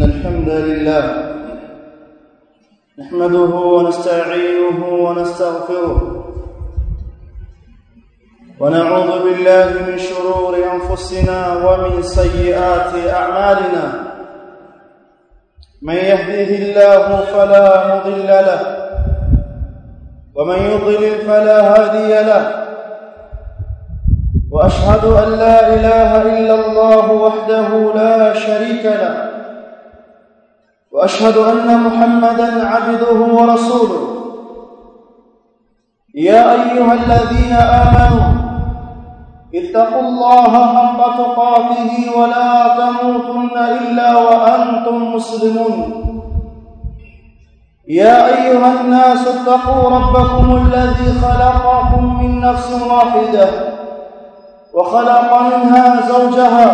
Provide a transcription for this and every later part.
الحمد لله نحمده ونستعينه ونستغفره ونعوذ بالله من شرور أنفسنا ومن سيئات أعمالنا من يهده الله فلا مضل له ومن يضلل فلا هادي له وأشهد أن لا إله إلا الله وحده لا شريك له وأشهد أن محمدًا عبده ورسوله يا أيها الذين آمنوا اتقوا الله حق تقاته ولا تموتن إلا وأنتم مسلمون يا أيها الناس اتقوا ربكم الذي خلقكم من نفس واحدة وخلق منها زوجها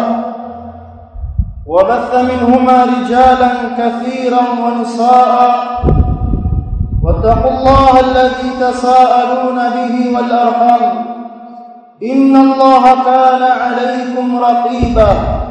وبث منهما رجالا كثيرا ونساء واتقوا الله الذي تساءلون به والأرحام إن الله كان عليكم رقيبا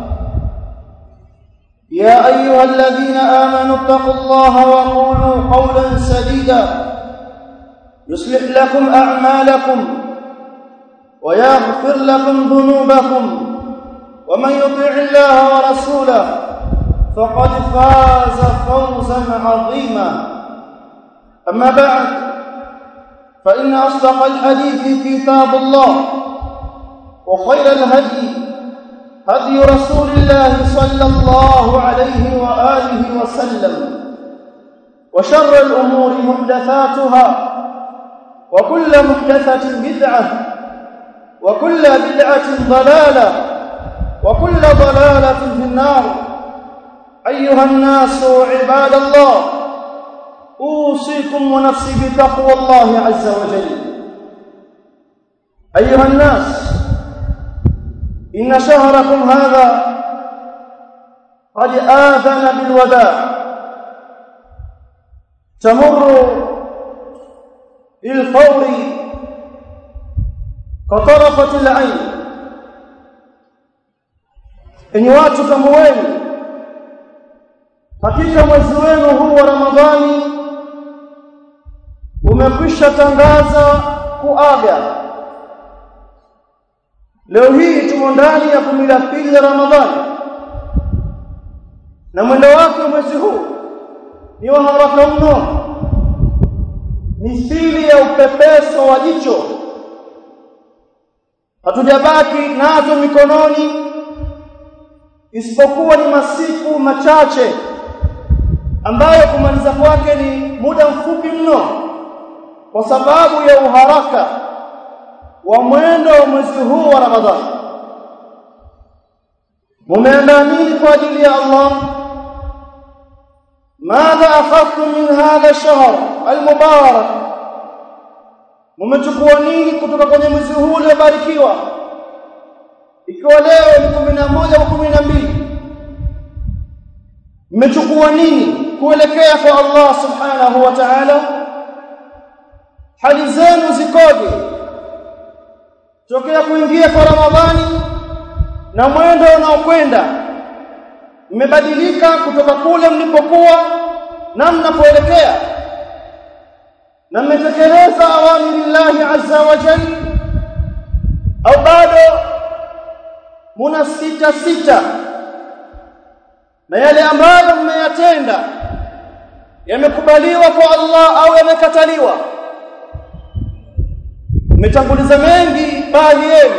يا أيها الذين آمنوا اتقوا الله وقولوا قولا سديدا يصلح لكم أعمالكم ويغفر لكم ذنوبكم ومن يطع الله ورسوله فقد فاز فوزا عظيما أما بعد فإن أصدق الحديث كتاب الله وخير الهدي هدي رسول الله صلى الله عليه وآله وسلم وشر الأمور محدثاتها وكل محدثة بدعة وكل بدعة ضلالة وكل ضلالة في النار أيها الناس عباد الله أوصيكم ونفسي بتقوى الله عز وجل أيها الناس إن شهركم هذا قد آذن بالوداع تمر بالفور كطرفة العين enyi watu tambueni hakika mwezi wenu huu wa Ramadhani umekwisha tangaza kuaga. Leo hii tumo ndani ya 12 ya Ramadhani na mwendo wake mwezi huu ni wa haraka mno, mithili ya upepeso wa jicho. Hatujabaki nazo mikononi isipokuwa ni masiku machache ambayo kumaliza kwake ni muda mfupi mno kwa sababu ya uharaka wa mwendo wa mwezi huu wa Ramadhani. Mumeandaa nini kwa ajili ya Allah? Madha akhadhtum min hadha ash-shahr al-mubarak? Mumechukua nini kutoka kwenye mwezi huu uliobarikiwa? Ikiwa leo ni 11 au 12, mmechukua nini kuelekea kwa Allah subhanahu wa ta'ala? Hali zenu zikoje tokea kuingia kwa Ramadhani na mwendo unaokwenda? Mmebadilika kutoka kule mlipokuwa na mnapoelekea, na mmetekeleza awamirillahi azza wa jalla, au bado muna sita na yale ambayo mmeyatenda yamekubaliwa kwa Allah au yamekataliwa? Mmetanguliza mengi baadhi yenu,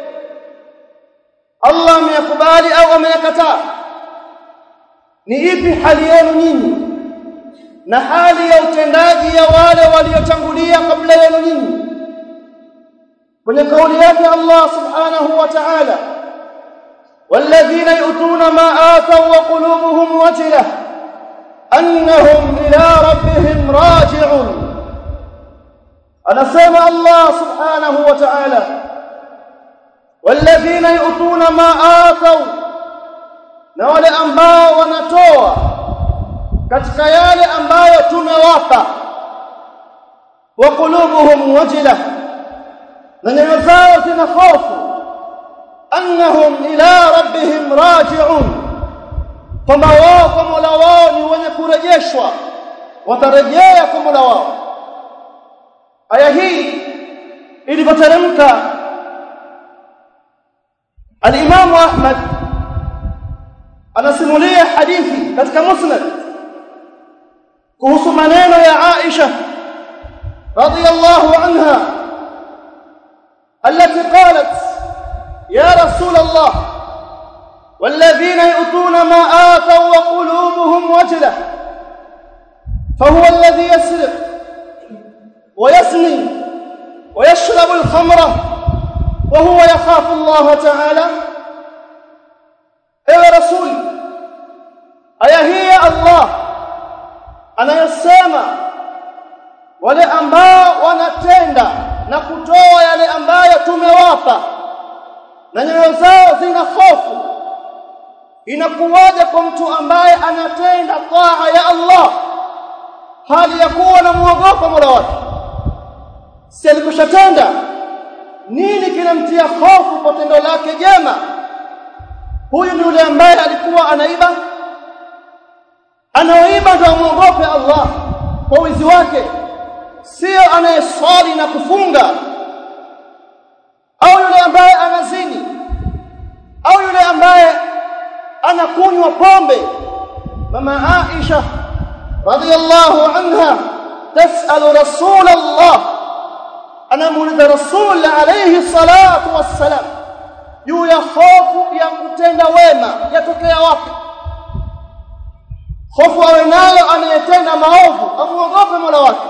Allah ameyakubali au ameyakataa? Ni ipi hali yenu nyinyi na hali ya utendaji ya wale waliotangulia kabla yenu nyinyi? Kwenye kauli yake Allah subhanahu wa ta'ala, والذين يؤتون ما آتوا وقلوبهم وجلة أنهم إلى ربهم راجعون. anasema Allah subhanahu wa ta'ala, والذين يؤتون ما آتوا, na wale ambao wanatoa katika yale ambayo tumewapa, wa qulubuhum wajila, na nyoyo zao zina hofu, annahum ila rabbihim raji'un, kwamba wao kwa Mola wao ni wenye kurejeshwa, watarejea kwa Mola wao. Aya hii ilipoteremka, al-Imam Ahmad anasimulia hadithi katika Musnad kuhusu maneno ya Aisha radhiyallahu anha التي قالت: يا رسول الله والذين يؤتون ما آتوا وقلوبهم وجلة فهو الذي يسرق ويزني ويشرب الخمر وهو يخاف الله تعالى. يا رسول أيهي الله أنا يسمع wale ambao wanatenda na kutoa yale ambayo tumewapa na nyoyo zao zina hofu, inakuwaje kwa mtu ambaye anatenda taa ya Allah hali ya kuwa na muogopa Mola wake? Si alikushatenda, nini kinamtia hofu kwa tendo lake jema? Huyu ni yule ambaye alikuwa anaiba, anaoiba ndio muogope Allah kwa wizi wake, sio anayeswali na kufunga, au yule ambaye anazini, au yule ambaye anakunywa pombe. Mama Aisha radhiyallahu anha tasalu Rasulullah, anamuuliza Rasul alayhi salatu wassalam juu ya hofu ya kutenda wema yatokea wapi? Hofu awe nayo anayetenda maovu amuogope Mola wake,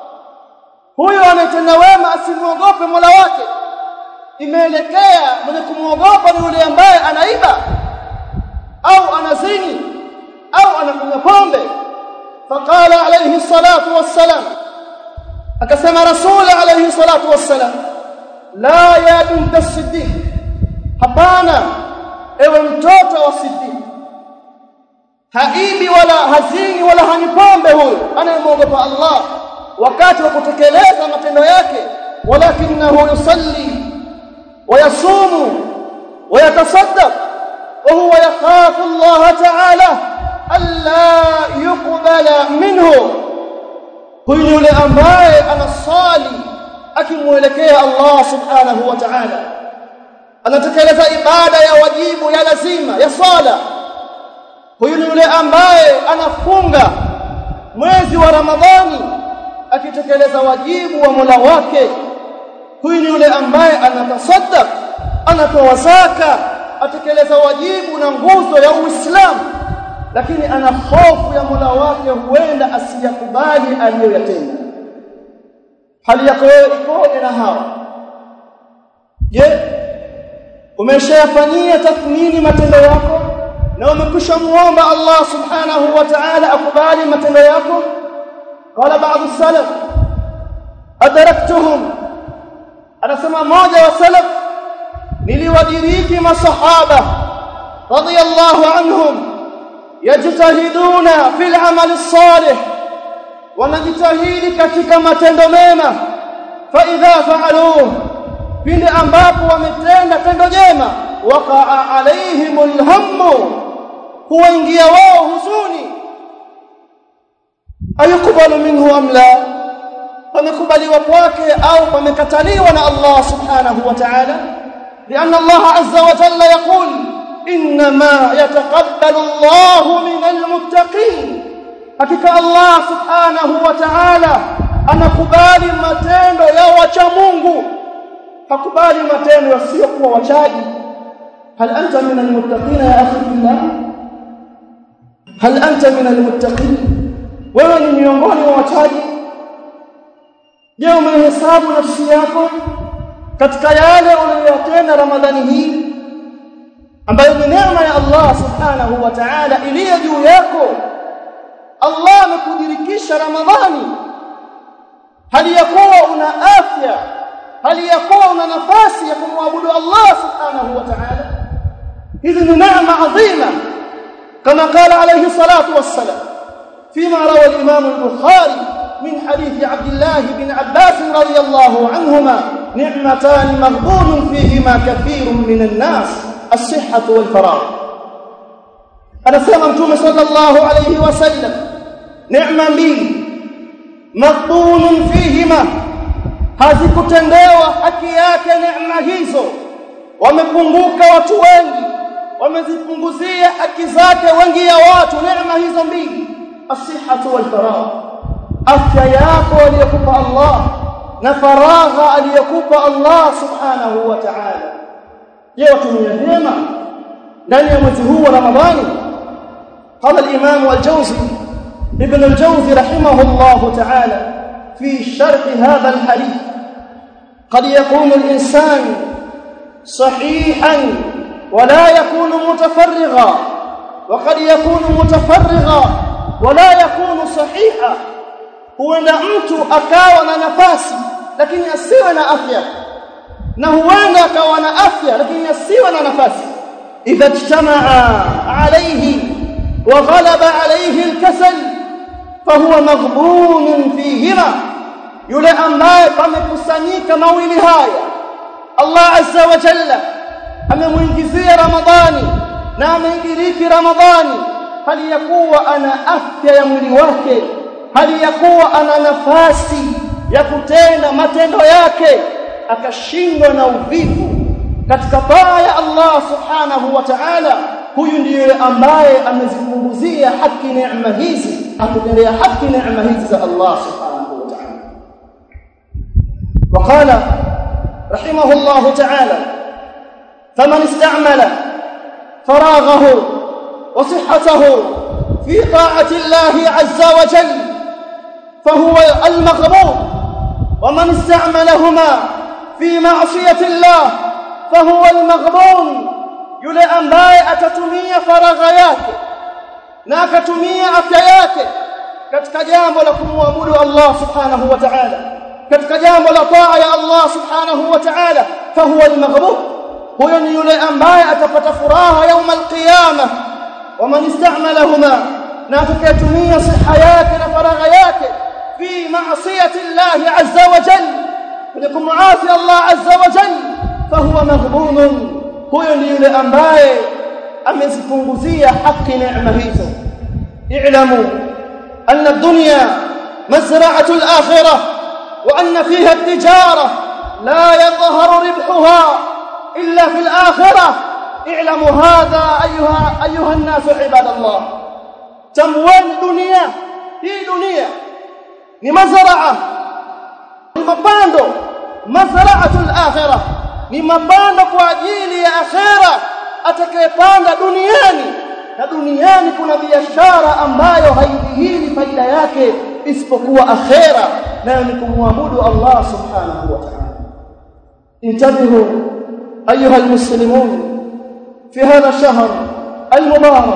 huyo anayetenda wema asimuogope Mola wake. Imeelekea mwenye kumuogopa ni yule ambaye anaiba au anazini au anakunywa pombe. Faqala alayhi salatu wassalam, akasema Rasul alayhi salatu wassalam: la ya bint as-siddiq, hapana ewe mtoto wa Siddiq, haibi wala hazini wala hanipombe huyo anayemuogopa Allah wakati wa kutekeleza matendo yake. Walakinahu yusalli wa yasumu wa yatasaddaq wa huwa yakhafu Allah ta'ala alla yuqbala minhu. Huyu yule ambaye anasali akimuelekea Allah subhanahu wa ta'ala, anatekeleza ibada ya wajibu ya lazima ya sala. Huyu yule ambaye anafunga mwezi wa Ramadhani akitekeleza wajibu wa Mola wake. Huyu ni yule ambaye anatasaddaq, anatoa zaka, atekeleza wajibu na nguzo ya Uislamu, lakini ana hofu ya Mola wake, huenda asiyakubali aliyoyatenda. Hali yako ikoje na hawa? Je, umeshayafanyia tathmini matendo yako na umekwisha muomba Allah subhanahu wa ta'ala akubali matendo yako? Qala baadhi salaf adraktuhum, anasema mmoja wa salaf, niliwadiriki masahaba radiyallahu anhum yajtahiduna fil amali salih, wanajitahidi katika matendo mema. Fa idha fa'aluhu, pindi ambapo wametenda tendo jema, waqa'a alaihimul hammu, huingia wao huzuni. Ayukubalu minhu am la, pamekubaliwa kwake au pamekataliwa na Allah subhanahu wa ta'ala? Lianna Allah azza wa jalla yaqul innama yataqabbalu Allahu minal muttaqin, hakika Allah subhanahu wa ta'ala anakubali matendo ya wacha Mungu, hakubali matendo yasiyokuwa wachaji. Hal anta minal muttaqin ya akhi billah? Hal anta minal muttaqin? Wewe ni miongoni mwa wachaji? Je, umehesabu nafsi yako katika yale uliyotenda Ramadhani hii ambayo ni neema ya Allah subhanahu wa ta'ala iliyo juu yako? Allah amekudirikisha Ramadhani hali ya kuwa una afya, hali ya kuwa una nafasi ya kumwabudu Allah subhanahu wa ta'ala. Hizi ni neema adhima, kama qala alayhi salatu wassalam فيما روى الإمام البخاري من حديث عبد الله بن عباس رضي الله عنهما: نعمتان مغبون فيهما كثير من الناس الصحة والفراغ. anasema mtume sallallahu alayhi wasallam neema mbili maqbulun fihima hazikutendewa haki yake neema hizo wamepunguka watu wengi wamezipunguzia haki zake wengi ya watu neema hizo mbili as-sihhatu wal faragh afya yako aliyokupa Allah na faragha aliyokupa Allah subhanahu wa ta'ala je watumia vyema ndani ya mwezi huu wa Ramadhani قال الإمام الجوزي ابن الجوزي رحمه الله تعالى في شرح هذا الحديث قد يكون الإنسان صحيحا ولا يكون متفرغا وقد يكون متفرغا ولا يكون صحيحا huenda mtu akawa na nafasi lakini asiwe na afya na huenda akawa na afya lakini asiwe na nafasi idha ijtamaa alayhi wa ghalaba alayhi al-kasal fahuwa maghbun fihima yule ambaye pamekusanyika mawili haya Allah azza wa jalla amemuingizia Ramadhani na ameindiriki Ramadhani hali ya kuwa ana afya ya mwili wake hali ya kuwa ana nafasi ya kutenda matendo yake akashindwa na uvivu katika taa ya Allah subhanahu wa ta'ala huyu ndiye ambaye amezipunguzia haki neema hizi akutendea haki neema hizi za Allah subhanahu wa ta'ala وقال رحمه الله تعالى فمن استعمل فراغه وصحته في طاعة الله عز وجل فهو المغبون ومن استعملهما في معصية الله فهو المغبون yule ambaye atatumia faragha yake na akatumia afya yake katika jambo la kumwabudu Allah subhanahu wa ta'ala katika jambo la taa ya Allah subhanahu wa ta'ala fahuwa al-maghbun huyo ni yule ambaye atapata furaha يوم القيامه ومن استعملهما na akatumia siha yake na faragha yake fi ma'siyati Allah azza wa jalla kumasi Allah azza wa jalla fahuwa maghbun huyo ni yule ambaye amezipunguzia haki neema hizo i'lamu anna ad-dunya mazra'atu al-akhirah wa anna fiha at-tijara la yadhharu ribhuha illa fi al-akhirah i'lamu hadha ayuha an-nas ibadallah tamwan dunya hii dunia ni mazra'a ni mapando mazra'atu al-akhirah ni mapando kwa ajili ya akhera atakayepanda duniani na duniani kuna biashara ambayo haidhihiri faida yake isipokuwa akhera nayo ni kumwabudu Allah subhanahu wa ta'ala intabihu ayuha almuslimun fi hadha ash-shahr al-mubarak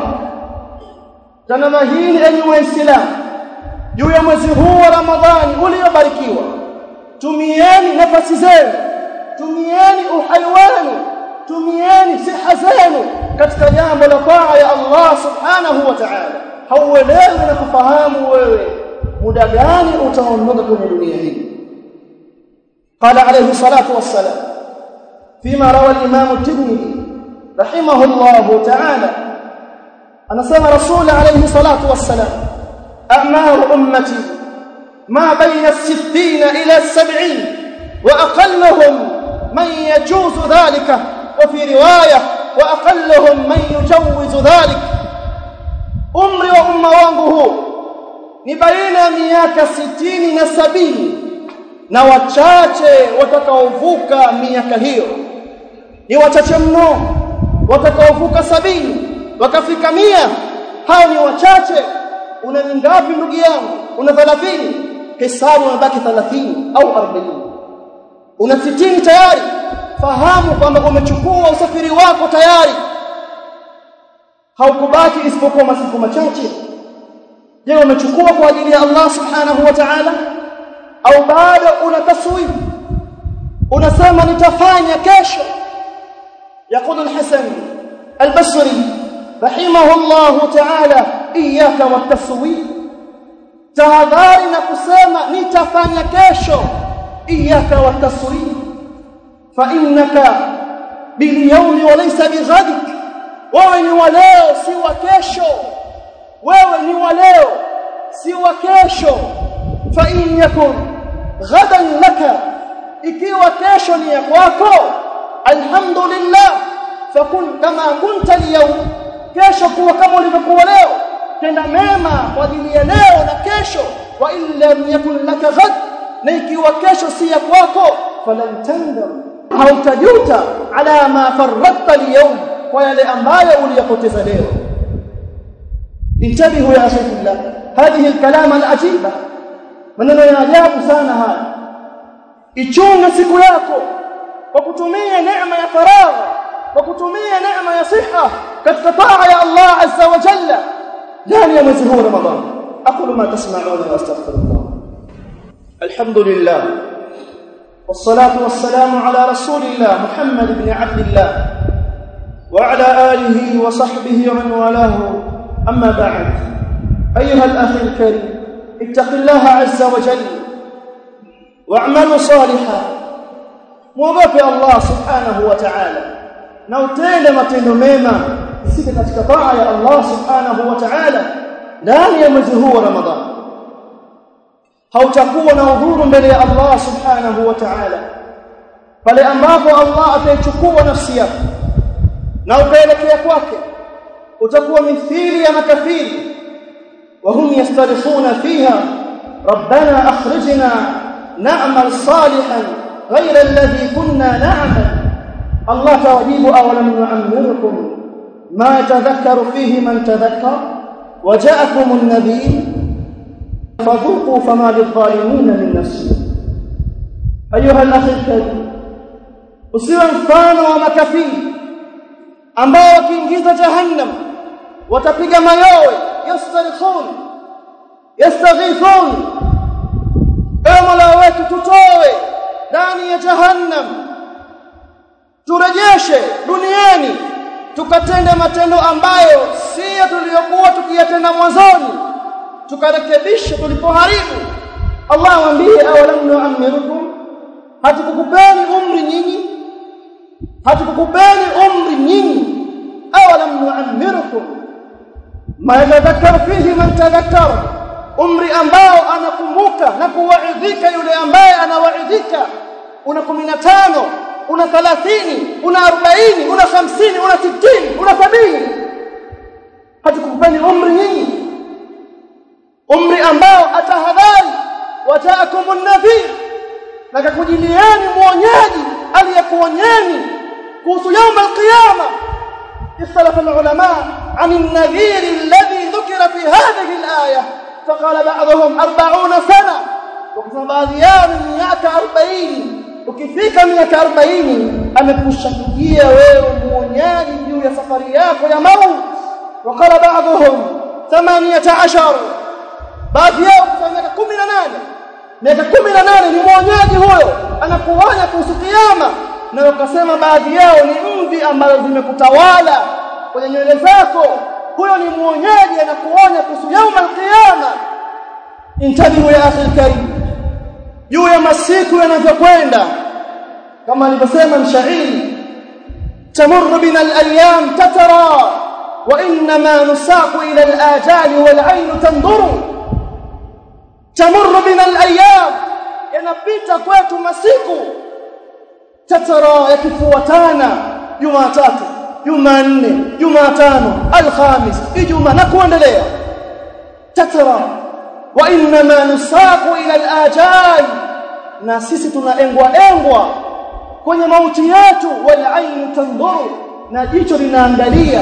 tanamahini enyi waislamu juu ya mwezi huu wa Ramadhani uliobarikiwa tumieni nafasi zenu tumieni uhai wenu tumieni siha zenu katika jambo la taa ya Allah subhanahu wa ta'ala hauelewi na kufahamu wewe muda gani utaondoka kwenye dunia hii qala alayhi salatu wassalam fima rawa al-imam at-Tirmidhi rahimahullah ta'ala anasema rasul alayhi salatu wassalam a'mar ummati ma bayna as-60 ila as-70 wa aqalluhum من يجوز ذلك وفي رواية وأقلهم من يجوز ذلك umri wa umma wangu huu ni baina miaka 60 na 70 na wachache watakaovuka miaka hiyo ni wachache mno watakaovuka 70 wakafika 100 hao ni wachache una ngapi ndugu yangu una 30 hesabu unabaki 30 au 40 una 60 tayari fahamu kwamba umechukua usafiri wako tayari haukubaki isipokuwa masiku machache je umechukua kwa ajili ya Allah subhanahu wa ta'ala au bado una taswif unasema nitafanya kesho يقول الحسن البصري رحمه الله تعالى إياك والتسويف tahadhari na kusema nitafanya kesho iyaka wataswif fa innaka bil yawmi wa laysa bi ghadik wewe ni wa leo si wa kesho, wewe ni wa leo si wa kesho. Fa in yakun ghadan laka, ikiwa kesho ni ya kwako, alhamdulillah, fakun kama kunta al-yawm, kesho kuwa kama ulivyokuwa leo, tenda mema kwa ajili ya leo na kesho. Wa in lam yakun laka ghad, na ikiwa kesho si ya kwako, falan tandam, hautajuta ala ma farratta al-yawm, kwa yale ambayo uliyapoteza leo. Intabihu ya akhillah, hadhihi al-kalam al-ajiba, maneno ya ajabu sana haya. Ichunge siku yako kwa kutumia neema ya faragha, kwa kutumia neema ya siha katika taa ya Allah azza wa jalla ndani ya mwezi huu Ramadhan. Aqulu ma tasma'una wa astaghfirullah. Alhamdulillah wassalatu wassalamu ala rasulillah Muhammad ibn Abdillah wa ala alihi wa sahbihi wa man walahu. Amma ba'd, ayyuha al-akhi al-karim, ittaqillaha azza wa jalla wa'malu salihan, muogope Allah subhanahu wa ta'ala na utende matendo mema usije katika taa ya Allah subhanahu wa ta'ala ndani ya mwezi huu wa Ramadhani. Hautakuwa na udhuru mbele ya Allah subhanahu wa ta'ala pale ambapo Allah ataichukua nafsi yako na ukaelekea kwake, utakuwa mithili ya makafiri. Wa hum yastarifuna fiha rabbana akhrijna na'mal salihan ghayra alladhi kunna na'mal. Allah tawajibu awalam nu'ammirukum ma yatadhakkaru fihi man tadhakkara wa ja'akum an-nadhir fadhuqu fama lidh-dhalimin min nasir. Ayuha al-akhi al-karim, usiwe mfano wa makafiri ambao wakiingiza jahannam watapiga mayowe, yastarifun yastaghithun, ewe Mola wetu tutoe ndani ya jahannam, turejeshe duniani tukatende matendo ambayo si tuliyokuwa tukiyatenda mwanzoni, tukarekebisha tulipoharibu. Allah waambie awalam nu'ammirukum, hatukukupeni umri nyinyi, hatukukupeni umri nyinyi. Awalam nu'ammirukum ma yatadhakkaru fihi man tadhakkara, umri ambao anakumbuka na kuwaidhika yule ambaye anawaidhika. Una 15, una 30, una 40, una 50, una 60, una 70. Hatukupeni umri nyinyi, umri ambao atahadhari, wajaakumun nadhir, na kakujilieni muonyaji aliyekuonyeni kuhusu يوم القيامة. اختلف العلماء عن النذير الذي ذكر في هذه الآية، فقال بعضهم 40 سنة، وكما baadhi yao ni miaka 40. Ukifika miaka 40 amekushakia wewe muonyaji juu ya safari yako ya mauti. Wakala baadhum 18, baadhi yao kwa miaka 18. Miaka 18 ni muonyaji huyo, anakuonya kuhusu kiyama. Na wakasema baadhi yao ni mvi ambazo zimekutawala kwenye nywele zako, huyo ni muonyaji anakuonya kuhusu يوم القيامة. Intabihu ya akhi al-karim, juu ya masiku yanavyokwenda, kama alivyosema mshairi, tamurru bina al-ayyam tatara wa inma nusaqu ila al-ajali wal 'ayn tanduru. Tamurru bina al-ayyam, yanapita kwetu masiku, tatara, yakifuatana, Jumatatu, Jumanne, Jumatano, Alhamis, Ijumaa na kuendelea. Tatara wa inma nusaqu ila al-ajal, na sisi tunaengwa kwenye mauti yetu. Wal 'ayn tanzuru, na jicho linaangalia.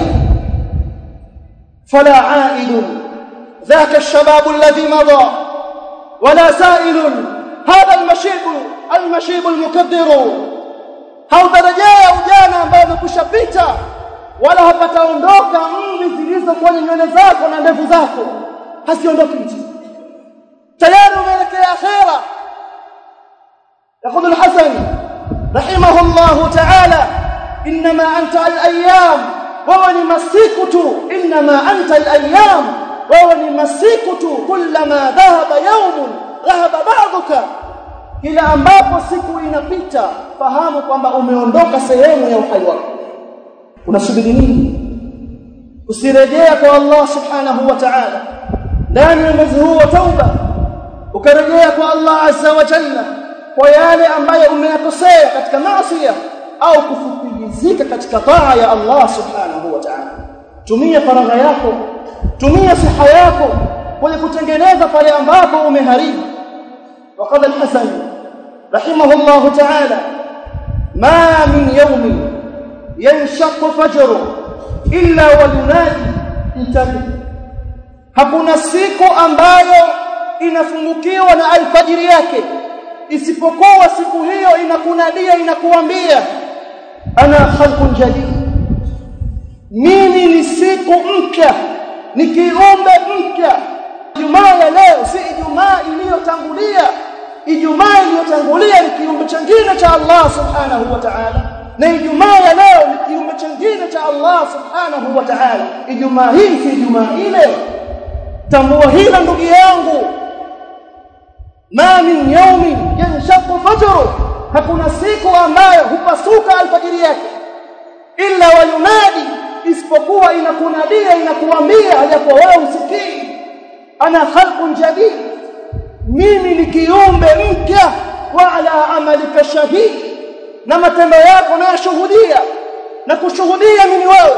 Fala 'aidun dhaka ash-shabab alladhi madha wala sa'ilun hadha al-mashib al-mukaddir. Hautarejea ujana ambao umekushapita, wala hapataondoka mvi zilizo kwenye nywele zako na ndevu zako, hasiondoki mtu. Tayari umeelekea akhera. يقول الحسن رحمه الله تعالى إنما أنت الأيام وونمسكت، إنما أنت الأيام وونمسكت، كلما ذهب يوم ذهب بعضك. Kila ambapo siku inapita, fahamu kwamba umeondoka sehemu ya uhai wako. Unasubiri nini? usirejea kwa Allah subhanahu wa ta'ala ndani ya mwezi huu wa tauba, ukarejea kwa Allah azza wa jalla kwa yale ambayo umeyakosea katika maasi au kufupilizika katika taa ya Allah subhanahu wa ta'ala. Tumia faragha yako, tumia siha yako kwenye kutengeneza pale ambapo umeharibu. وقال الحسن رحمه الله تعالى: ما من يوم ينشق فجره إلا وينادي انتبه. Hakuna siku ambayo inafungukiwa na alfajiri yake isipokuwa siku hiyo inakunadia, inakuambia ana khalqun jadid, mimi ni siku mpya, ni kiumbe mpya. Ijumaa ya leo si Ijumaa iliyotangulia. Ijumaa iliyotangulia ni kiumbe kingine cha Allah subhanahu wa ta'ala, na Ijumaa ya leo ni kiumbe kingine cha Allah subhanahu wa ta'ala. Ijumaa hii si Ijumaa ile. Tambua hilo ndugu yangu. Ma min yawmin yanshaqu fajru, hakuna siku ambayo hupasuka alfajiri yake illa wa yunadi, isipokuwa inakunadia, inakuambia hajakuwa wewe usikii, ana khalqun jadid, mimi ni kiumbe mpya, wa ala amalika shahid, na matendo yako nayashuhudia na kushuhudia mimi wewe.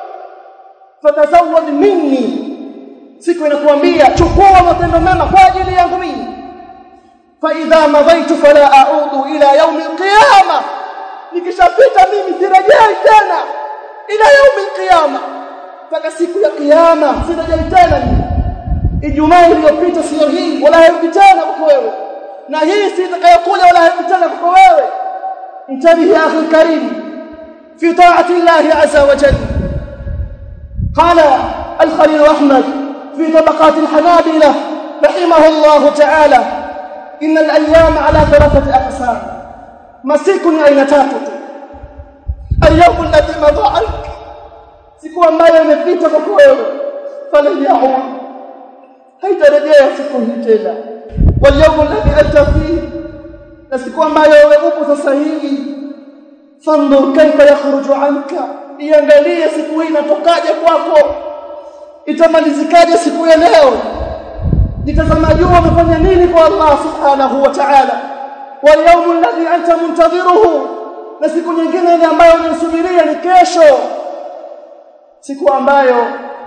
Fatazawwad minni, siku inakuambia chukua matendo mema kwa ajili yangu mimi. Fa idha madaitu fala a'udu ila yawm al-qiyamah, nikishapita mimi sirejei tena ila yawm al-qiyamah, mpaka siku ya kiyama sirejei tena mimi. Ijumaa iliyopita sio hii wala hairudi tena kwa wewe, na hii si itakayokuja wala hairudi tena kwa wewe. Intabihi ya akhi karim fi ta'ati Allah azza wa jalla. Qala al-Khalil Ahmad في طبقات الحنابلة رحمه الله تعالى: إن الأيام على 3 أقسام. مسيكني أين تاتت اليوم الذي مضى عنك، siku ambayo imepita kwa wewe, falan yaud, haitarejea siku hii tena. Wal yawm alladhi anta fihi, na siku ambayo wewe upo sasa hivi, fanzur kaifa yakhruju anka, iangalie siku hii inatokaje kwako, itamalizikaje siku ya leo. Nitazama jua umefanya nini kwa Allah subhanahu wa ta'ala. Wal yawm alladhi anta muntadhiruhu, na siku nyingine ile ambayo unasubiria ni kesho, siku ambayo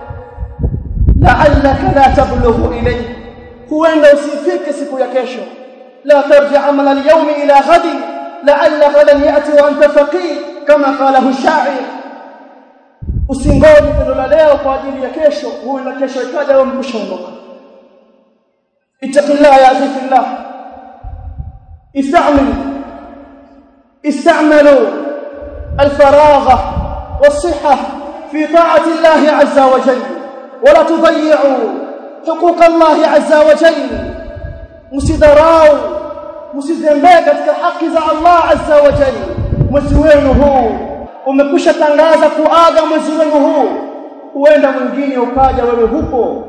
la'allaka la tablughu ilayhi, huenda usifike siku ya kesho. La tarji amal al-yawm ila ghadin la'alla ghadan ya'ti wa anta faqir, kama qalahu ash-sha'ir. Usingoje tendo la leo kwa ajili ya kesho, huenda kesho ikaja wewe mkushaondoka. Ittaqillah ya fillah, استعملوا الفراغ والصحة في طاعة الله عز وجل، ولا تضيعوا حقوق الله عز وجل. msidharau, msizembee katika haki za Allah azza wa jalla. Mwezi wenu huu umekwisha tangaza kuaga mwezi wenu huu, huenda mwingine ukaja wewe huko.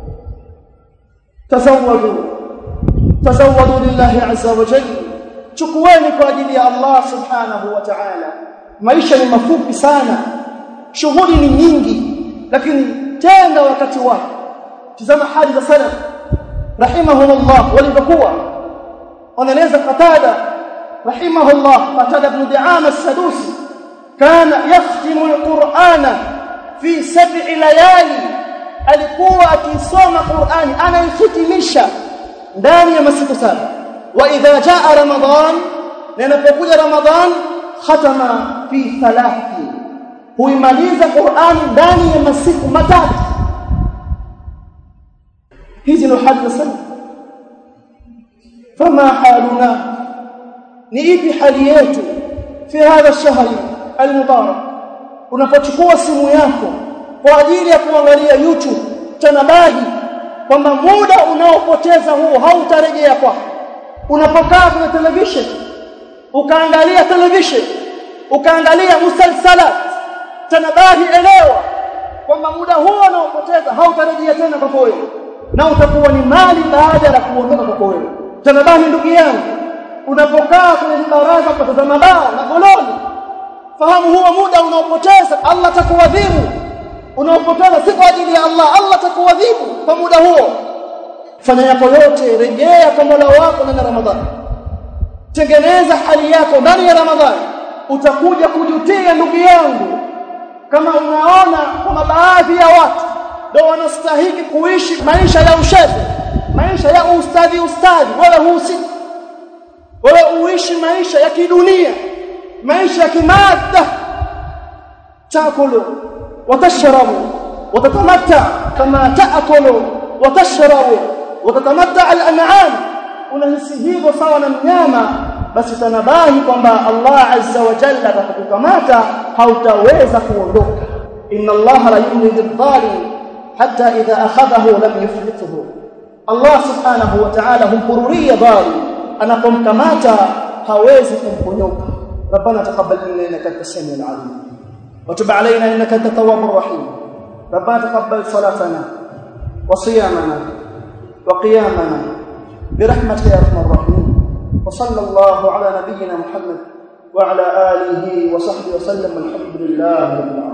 tazawwadu lillahi azza wa jalla, chukueni kwa ajili ya Allah subhanahu wa ta'ala. Maisha ni mafupi sana, shughuli ni nyingi, lakini tena wakati wake. Tazama hali za salaf rahimahumullah walivyokuwa. Wanaeleza Qatada rahimahullah, Qatada ibn Di'ama as-Sadusi, kana yahtimu al-Qur'ana fi 7 layali, alikuwa akisoma Qur'ani anaihitimisha ndani ya masiku 7. Wa idha jaa Ramadan, na inapokuja Ramadan, khatama fi 3, huimaliza Qur'ani ndani ya masiku 3. hizi ndio hali sana. Fama haluna, ni ipi hali yetu fi hadha shahri al-mubarak? Unapochukua simu yako kwa ajili ya kuangalia YouTube, tanabahi kwamba muda unaopoteza huo hautarejea kwako. Unapokaa kwenye television ukaangalia television, ukaangalia musalsalat, tanabahi, elewa kwamba muda huo unaopoteza hautarejea tena kwako wewe, na utakuwa ni mali baada ya kuondoka kwako wewe. Tanabahi ndugu yangu, unapokaa kwenye baraza kutazama bao na goloni, fahamu huo muda unaopoteza Allah atakuadhibu. unaopoteza si kwa ajili ya Allah, Allah atakuadhibu kwa muda huo. Fanya yako yote, rejea kwa Mola wako ndani ya Ramadhani. Tengeneza hali yako ndani ya Ramadhani. Utakuja kujutia ndugu yangu. Kama unaona kama baadhi ya watu ndio wanastahili kuishi maisha ya ushehe, maisha ya ustadhi, wewe husiki. Wewe uishi maisha ya kidunia, maisha ya kimadda. Taakulu watashrabu watatamatta kama taakulu watashrabu watatamatta al-an'am. Unahisi hivyo sawa na mnyama, basi tanabahi kwamba Allah azza wa jalla atakukamata, hautaweza kuondoka. Inna Allah la yumli lidh-dhalim hatta idha akhadhahu lam yuflithu. Allah subhanahu wa ta'ala humpururia dhalim, anapomkamata hawezi kumponyoka. Rabbana taqabbal minna innaka antas samiul alim wa tub alayna innaka antat tawwabur rahim. Rabbana taqabbal salatana wa siyamana wa qiyamana برحمتك يا ارحم الراحمين. وصلى الله على نبينا محمد وعلى اله وصحبه وسلم. الحمد لله رب العالمين.